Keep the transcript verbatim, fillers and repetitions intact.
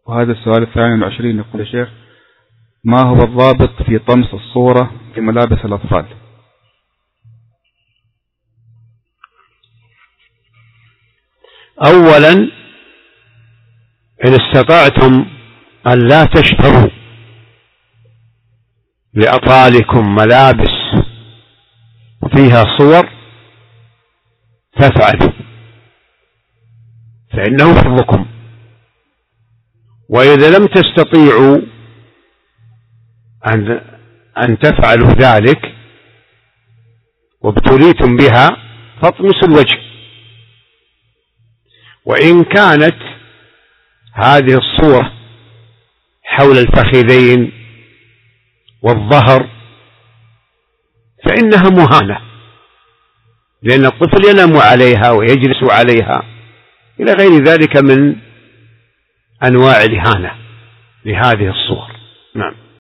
وهذا السؤال الثاني والعشرين يقول: يا شيخ، ما هو الضابط في طمس الصورة في ملابس الأطفال؟ أولا، إن استطعتم أن لا تشتروا لأطفالكم ملابس فيها صور فافعلوا، فإنه حظكم. وإذا لم تستطيعوا أن أن تفعلوا ذلك وابتليتم بها فاطمسوا الوجه. وإن كانت هذه الصورة حول الفخذين والظهر فإنها مهانة، لأن الطفل ينام عليها ويجلس عليها إلى غير ذلك من أنواع الإهانة لهذه الصور. نعم.